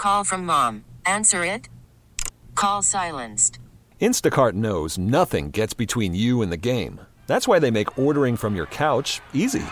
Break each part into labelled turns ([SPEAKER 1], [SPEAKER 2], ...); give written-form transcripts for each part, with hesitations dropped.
[SPEAKER 1] Call from mom. Answer it. Call silenced.
[SPEAKER 2] Instacart knows nothing gets between you and the game. That's why they make ordering from your couch easy.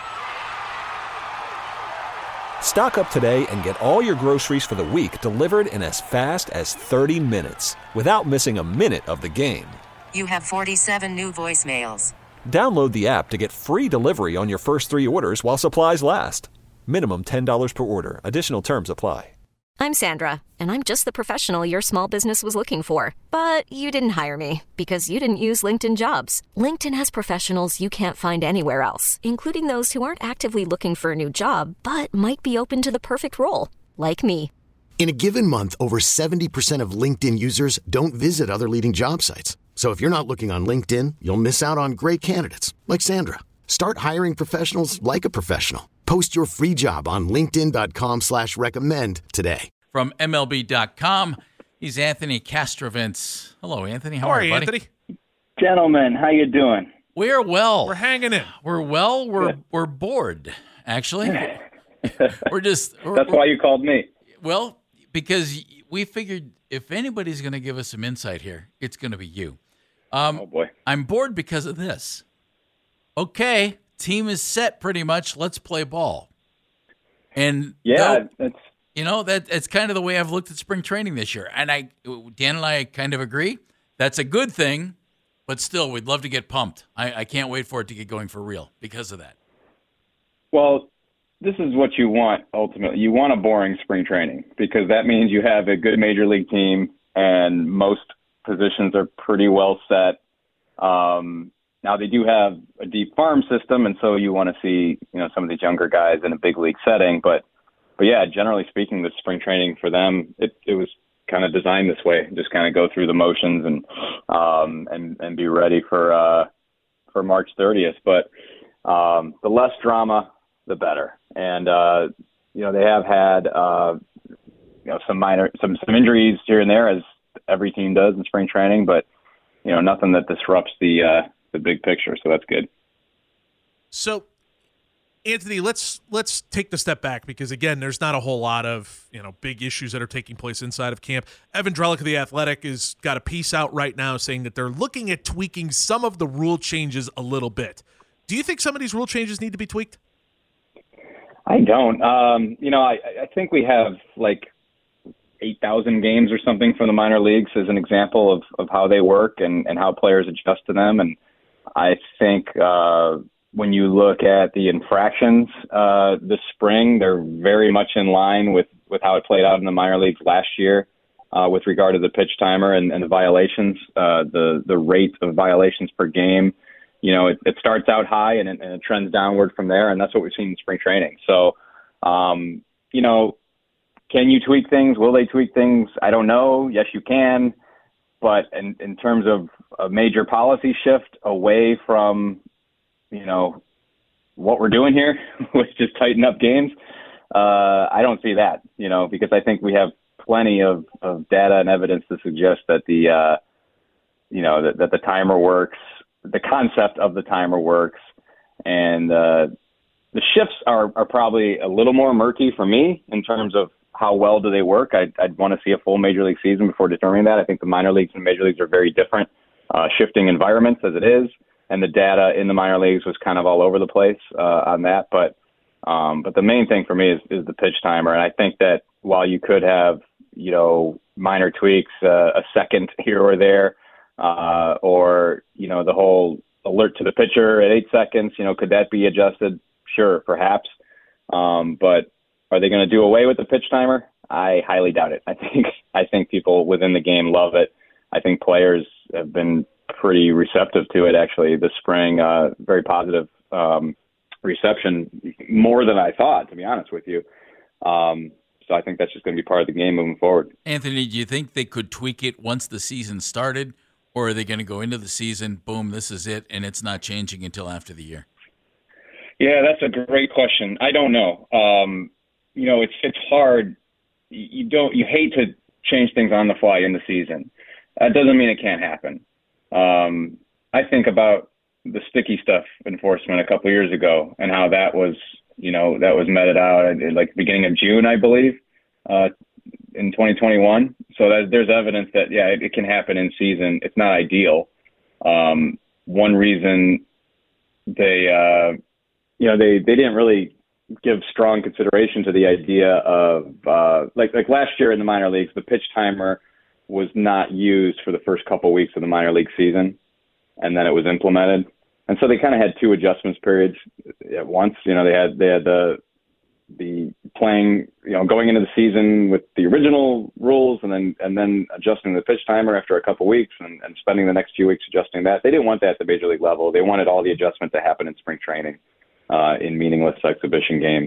[SPEAKER 2] Stock up today and get all your groceries for the week delivered in as fast as 30 minutes without missing a minute of the game.
[SPEAKER 1] You have 47 new voicemails.
[SPEAKER 2] Download the app to get free delivery on your first 3 orders while supplies last. Minimum $10 per order. Additional terms apply.
[SPEAKER 3] I'm Sandra, and I'm just the professional your small business was looking for. But you didn't hire me because you didn't use LinkedIn Jobs. LinkedIn has professionals you can't find anywhere else, including those who aren't actively looking for a new job, but might be open to the perfect role, like me.
[SPEAKER 4] In a given month, over 70% of LinkedIn users don't visit other leading job sites. So if you're not looking on LinkedIn, you'll miss out on great candidates like Sandra. Start hiring professionals like a professional. Post your free job on linkedin.com/recommend today.
[SPEAKER 5] From MLB.com, he's Anthony Castrovince. Hello, Anthony. How are you, buddy?
[SPEAKER 6] Anthony?
[SPEAKER 7] Gentlemen, how you doing?
[SPEAKER 5] We're well.
[SPEAKER 6] We're hanging in.
[SPEAKER 5] We're well. We're bored, actually.
[SPEAKER 7] That's why you called me.
[SPEAKER 5] Well, because we figured if anybody's going to give us some insight here, it's going to be you.
[SPEAKER 7] Oh, boy.
[SPEAKER 5] I'm bored because of this. Okay, team is set pretty much. Let's play ball. And
[SPEAKER 7] yeah,
[SPEAKER 5] that's kind of the way I've looked at spring training this year. And Dan and I kind of agree. That's a good thing, but still, we'd love to get pumped. I can't wait for it to get going for real because of that.
[SPEAKER 7] Well, this is what you want, ultimately. You want a boring spring training because that means you have a good major league team and most positions are pretty well set. Now, they do have a deep farm system, and so you want to see, some of these younger guys in a big league setting. But yeah, generally speaking, the spring training for them, it was kind of designed this way, just kind of go through the motions and be ready for March 30th. But the less drama, the better. And they have had some injuries here and there, as every team does in spring training, but nothing that disrupts the big picture. So that's good.
[SPEAKER 6] So, Anthony, let's take the step back because, again, there's not a whole lot of big issues that are taking place inside of camp. Evan Drellick of The Athletic has got a piece out right now saying that they're looking at tweaking some of the rule changes a little bit. Do you think some of these rule changes need to be tweaked?
[SPEAKER 7] I don't. I think we have like 8,000 games or something from the minor leagues as an example of how they work and how players adjust to them. And I think when you look at the infractions this spring, they're very much in line with how it played out in the minor leagues last year with regard to the pitch timer and the violations, the rate of violations per game. It starts out high and it trends downward from there, and that's what we've seen in spring training. So, can you tweak things? Will they tweak things? I don't know. Yes, you can. But in terms of a major policy shift away from, what we're doing here, which is tighten up games, I don't see that, because I think we have plenty of data and evidence to suggest that that the timer works, the concept of the timer works, and the shifts are probably a little more murky for me in terms of how well do they work. I'd want to see a full major league season before determining that. I think the minor leagues and major leagues are very different, shifting environments as it is, and the data in the minor leagues was kind of all over the place on that. But the main thing for me is the pitch timer, and I think that while you could have minor tweaks, a second here or there, or the whole alert to the pitcher at 8 seconds, could that be adjusted? Sure, perhaps. But are they going to do away with the pitch timer? I highly doubt it. I think people within the game love it. I think players have been pretty receptive to it, actually, this spring. Very positive reception, more than I thought, to be honest with you. So I think that's just going to be part of the game moving forward.
[SPEAKER 5] Anthony, do you think they could tweak it once the season started, or are they going to go into the season, boom, this is it, and it's not changing until after the year?
[SPEAKER 7] Yeah, that's a great question. I don't know. It's hard. You hate to change things on the fly in the season. That doesn't mean it can't happen. I think about the sticky stuff enforcement a couple of years ago and how that was meted out at like the beginning of June, I believe. in 2021. So there's evidence that, yeah, it can happen in season. It's not ideal. One reason they didn't really give strong consideration to the idea of like last year in the minor leagues, the pitch timer was not used for the first couple of weeks of the minor league season, and then it was implemented. And so they kind of had two adjustments periods at once. They had the playing, going into the season with the original rules and then adjusting the pitch timer after a couple of weeks and spending the next few weeks adjusting that. They didn't want that at the major league level. They wanted all the adjustment to happen in spring training in meaningless exhibition games.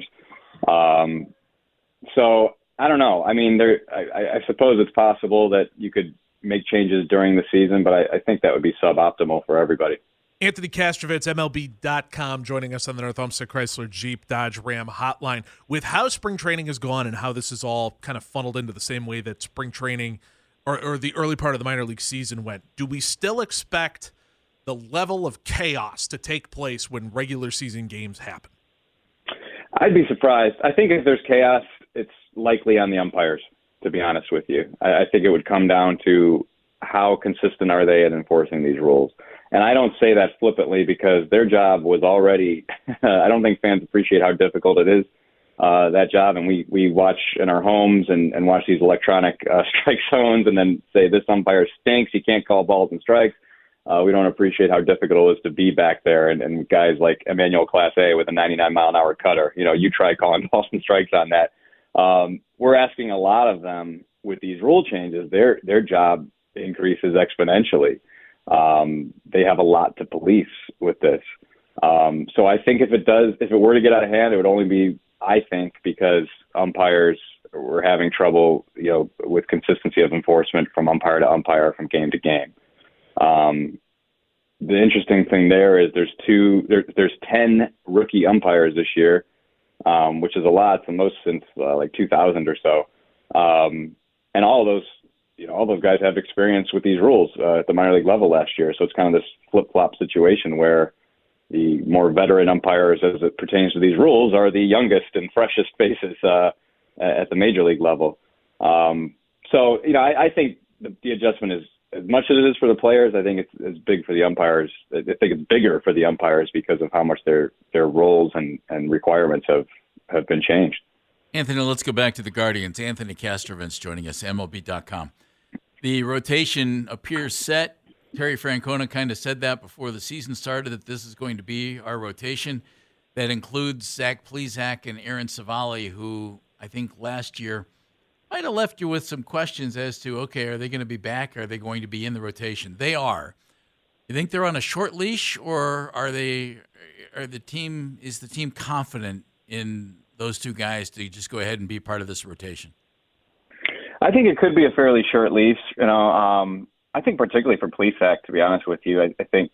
[SPEAKER 7] So I don't know. I mean, I suppose it's possible that you could make changes during the season, but I think that would be suboptimal for everybody.
[SPEAKER 6] Anthony Kastrovitz, MLB.com, joining us on the North Olmsted Chrysler Jeep Dodge Ram hotline. With how spring training has gone and how this is all kind of funneled into the same way that spring training or the early part of the minor league season went, do we still expect the level of chaos to take place when regular season games happen?
[SPEAKER 7] I'd be surprised. I think if there's chaos, it's likely on the umpires, to be honest with you. I think it would come down to how consistent are they at enforcing these rules. And I don't say that flippantly because their job was already I don't think fans appreciate how difficult it is, that job. And we watch in our homes and watch these electronic strike zones and then say, this umpire stinks. He can't call balls and strikes. We don't appreciate how difficult it is to be back there. And guys like Emmanuel Clase with a 99-mile-an-hour cutter, you try calling balls and strikes on that. We're asking a lot of them with these rule changes. Their job increases exponentially. They have a lot to police with this. So I think if it were to get out of hand, it would only be, I think, because umpires were having trouble, with consistency of enforcement from umpire to umpire, from game to game. The interesting thing there is there's 10 rookie umpires this year, which is a lot. It's the most since like 2000 or so. And all those guys have experience with these rules at the minor league level last year. So it's kind of this flip-flop situation where the more veteran umpires as it pertains to these rules are the youngest and freshest faces at the major league level. So I think the adjustment is, as much as it is for the players, I think it's big for the umpires. I think it's bigger for the umpires because of how much their roles and requirements have been changed.
[SPEAKER 5] Anthony, let's go back to the Guardians. Anthony Kastrovitz joining us, MLB.com. The rotation appears set. Terry Francona kind of said that before the season started, that this is going to be our rotation. That includes Zach Plesac and Aaron Savali, who I think last year might have left you with some questions as to, okay, are they going to be back? Are they going to be in the rotation? They are. You think they're on a short leash, or is the team confident in those two guys to just go ahead and be part of this rotation?
[SPEAKER 7] I think it could be a fairly short leash. I think particularly for Plesac, to be honest with you, I think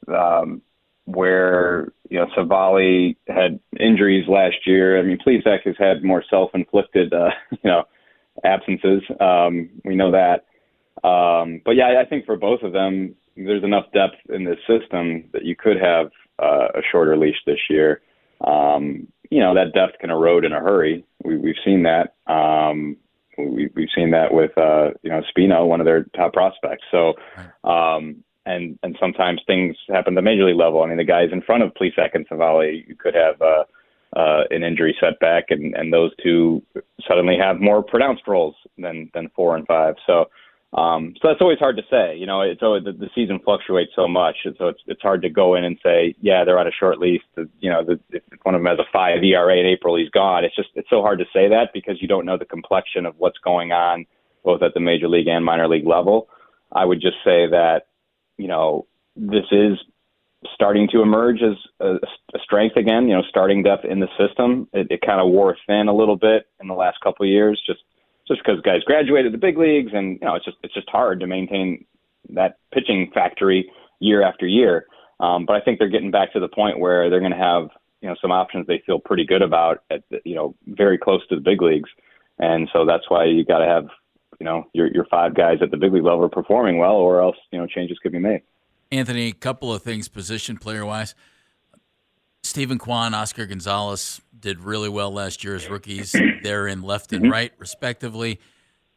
[SPEAKER 7] where Savali had injuries last year. I mean, Plesac has had more self-inflicted absences. We know that. But yeah, I think for both of them, there's enough depth in this system that you could have a shorter leash this year. That depth can erode in a hurry. We've seen that. We've seen that with Spino, one of their top prospects. So, and sometimes things happen at the major league level. I mean, the guys in front of Plesac and Savali, you could have an injury setback, and those two suddenly have more pronounced roles than 4 and 5. So that's always hard to say. It's always, the season fluctuates so much, and so it's hard to go in and say, yeah, they're on a short leash. If one of them has a 5 ERA in April, he's gone. It's so hard to say that because you don't know the complexion of what's going on both at the major league and minor league level. I would just say that this is starting to emerge as a strength again. Starting depth in the system. It kind of wore thin a little bit in the last couple of years, just because guys graduated the big leagues, and it's just hard to maintain that pitching factory year after year. But I think they're getting back to the point where they're going to have some options they feel pretty good about at very close to the big leagues, and so that's why you got to have your 5 guys at the big league level performing well, or else changes could be made.
[SPEAKER 5] Anthony, a couple of things position player wise. Stephen Kwan, Oscar Gonzalez did really well last year as rookies. They're in left and right, respectively.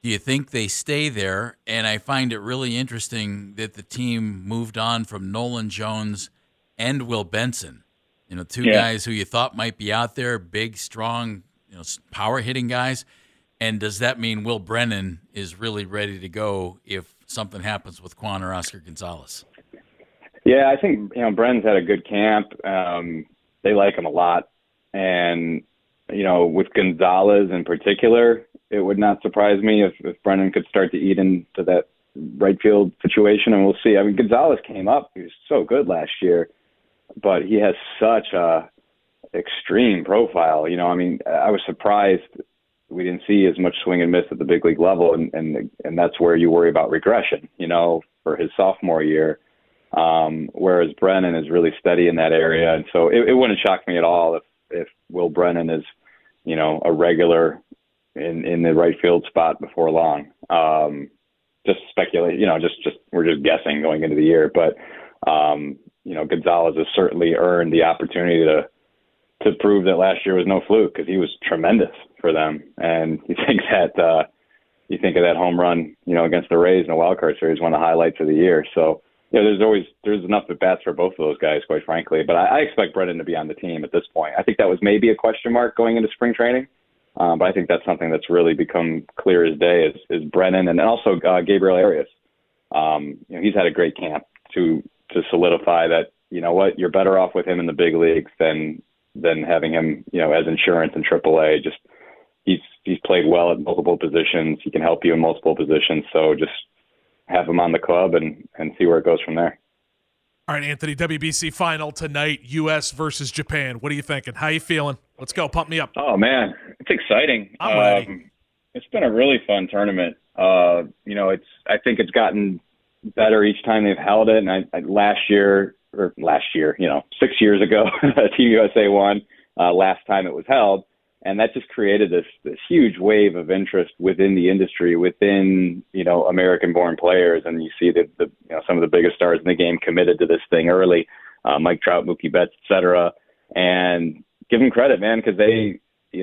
[SPEAKER 5] Do you think they stay there? And I find it really interesting that the team moved on from Nolan Jones and Will Benson. Two guys who you thought might be out there, big, strong, power hitting guys. And does that mean Will Brennan is really ready to go if something happens with Quan or Oscar Gonzalez?
[SPEAKER 7] Yeah, I think Brennan's had a good camp. They like him a lot, and with Gonzalez in particular, it would not surprise me if Brennan could start to eat into that right field situation, and we'll see. I mean, Gonzalez came up; he was so good last year, but he has such a extreme profile. I was surprised we didn't see as much swing and miss at the big league level, and that's where you worry about regression, for his sophomore year. Whereas Brennan is really steady in that area, and so it wouldn't shock me at all if Will Brennan is, a regular in the right field spot before long. Just speculate, just we're just guessing going into the year, but Gonzalez has certainly earned the opportunity to prove that last year was no fluke, because he was tremendous for them. And you think of that home run, against the Rays in the wild card series, one of the highlights of the year. So, there's enough at bats for both of those guys, quite frankly. But I expect Brennan to be on the team at this point. I think that was maybe a question mark going into spring training. But I think that's something that's really become clear as day is Brennan, and also Gabriel Arias. He's had a great camp to solidify that, you're better off with him in the big leagues than having him, as insurance in AAA. Just he's played well at multiple positions. He can help you in multiple positions. So just have him on the club and see where it goes from there.
[SPEAKER 6] All right, Anthony, WBC final tonight, U.S. versus Japan. What are you thinking? How you feeling? Let's go. Pump me up.
[SPEAKER 7] Oh, man. It's exciting.
[SPEAKER 6] I'm ready.
[SPEAKER 7] It's been a really fun tournament. I think it's gotten better each time they've held it. And last year, 6 years ago, Team USA won last time it was held. And that just created this huge wave of interest within the industry, within, American-born players. And you see that some of the biggest stars in the game committed to this thing early, Mike Trout, Mookie Betts, et cetera. And give them credit, man, because they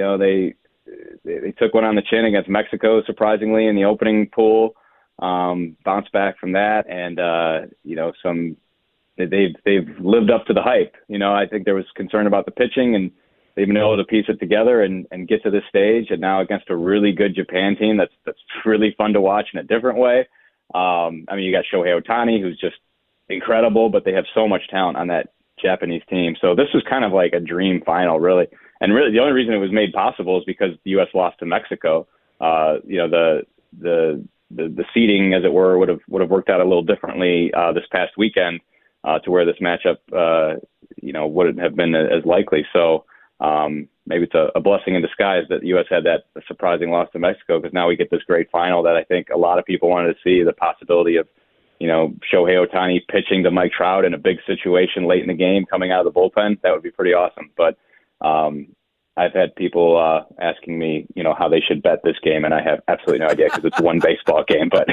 [SPEAKER 7] took one on the chin against Mexico, surprisingly, in the opening pool, bounced back from that. And, they've lived up to the hype. I think there was concern about the pitching, and they've been able to piece it together and get to this stage, and now against a really good Japan team that's really fun to watch in a different way. You got Shohei Ohtani, who's just incredible, but they have so much talent on that Japanese team. So this was kind of like a dream final, really. And really, the only reason it was made possible is because the U.S. lost to Mexico. The seeding, as it were, would have worked out a little differently this past weekend to where this matchup, wouldn't have been as likely. So. Maybe it's a blessing in disguise that the U.S. had that surprising loss to Mexico, because now we get this great final that I think a lot of people wanted to see, the possibility of, Shohei Ohtani pitching to Mike Trout in a big situation late in the game coming out of the bullpen. That would be pretty awesome. But I've had people asking me, how they should bet this game, and I have absolutely no idea because it's one baseball game. But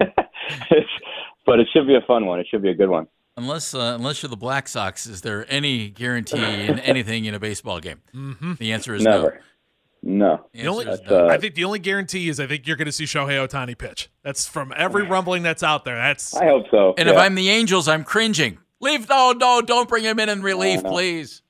[SPEAKER 7] it should be a fun one. It should be a good one.
[SPEAKER 5] Unless you're the Black Sox, is there any guarantee in anything in a baseball game? Mm-hmm. The answer is
[SPEAKER 7] never. No.
[SPEAKER 6] I think the only guarantee is I think you're going to see Shohei Ohtani pitch. That's from every rumbling that's out there. I
[SPEAKER 7] hope so.
[SPEAKER 5] And if I'm the Angels, I'm cringing. Leave. No, don't bring him in relief, please.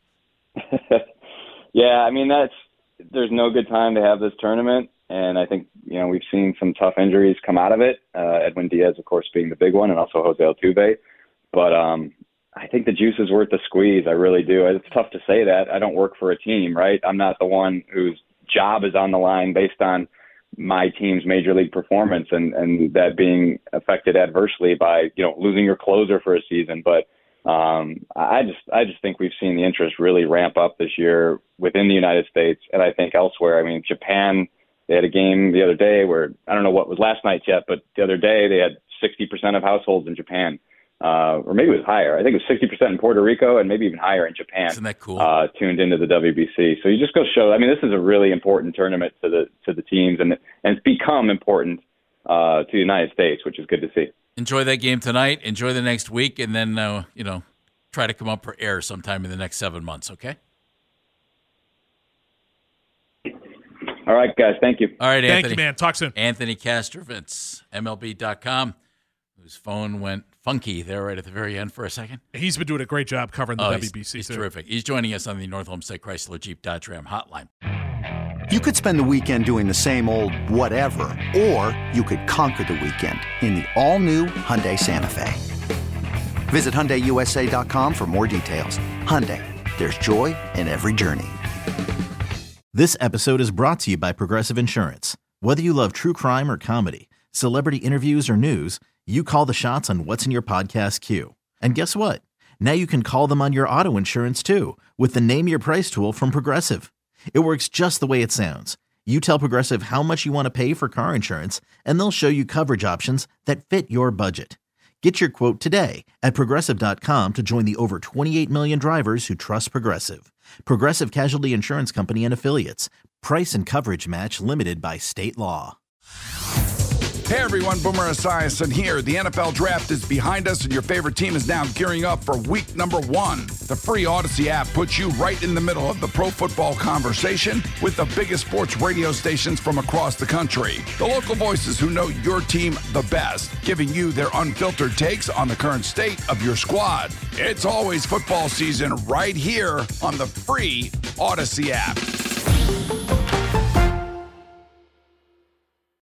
[SPEAKER 7] Yeah, there's no good time to have this tournament. And I think, we've seen some tough injuries come out of it. Edwin Diaz, of course, being the big one, and also Jose Altuve. But I think the juice is worth the squeeze. I really do. It's tough to say that. I don't work for a team, right? I'm not the one whose job is on the line based on my team's major league performance and that being affected adversely by, losing your closer for a season. But I just think we've seen the interest really ramp up this year within the United States, and I think elsewhere. Japan, they had a game the other day where, I don't know what was last night yet, but the other day they had 60% of households in Japan. Or maybe it was higher. I think it was 60% in Puerto Rico and maybe even higher in Japan.
[SPEAKER 5] Isn't that cool?
[SPEAKER 7] Tuned into the WBC. So you just go show. This is a really important tournament to the teams, and it's become important to the United States, which is good to see.
[SPEAKER 5] Enjoy that game tonight. Enjoy the next week, and then try to come up for air sometime in the next 7 months. Okay.
[SPEAKER 7] All All right, guys. Thank you.
[SPEAKER 5] All right, Anthony.
[SPEAKER 6] Thank you, man. Talk soon.
[SPEAKER 5] Anthony Castrovitz, MLB.com, whose phone went funky there right at the very end for a second.
[SPEAKER 6] He's been doing a great job covering the WBC.
[SPEAKER 5] He's
[SPEAKER 6] too.
[SPEAKER 5] terrific. He's joining us on the North Olmsted Chrysler Jeep Dodge Ram hotline.
[SPEAKER 8] You could spend the weekend doing the same old whatever, or you could conquer the weekend in the all-new Hyundai Santa Fe. Visit HyundaiUSA.com for more details. Hyundai, there's joy in every journey.
[SPEAKER 9] This episode is brought to you by Progressive Insurance. Whether you love true crime or comedy, celebrity interviews or news, you call the shots on what's in your podcast queue. And guess what? Now you can call them on your auto insurance too with the Name Your Price tool from Progressive. It works just the way it sounds. You tell Progressive how much you want to pay for car insurance, and they'll show you coverage options that fit your budget. Get your quote today at Progressive.com to join the over 28 million drivers who trust Progressive. Progressive Casualty Insurance Company and Affiliates. Price and coverage match limited by state law.
[SPEAKER 10] Hey everyone, Boomer Esiason here. The NFL Draft is behind us and your favorite team is now gearing up for week number 1. The free Odyssey app puts you right in the middle of the pro football conversation with the biggest sports radio stations from across the country. The local voices who know your team the best, giving you their unfiltered takes on the current state of your squad. It's always football season right here on the free Odyssey app.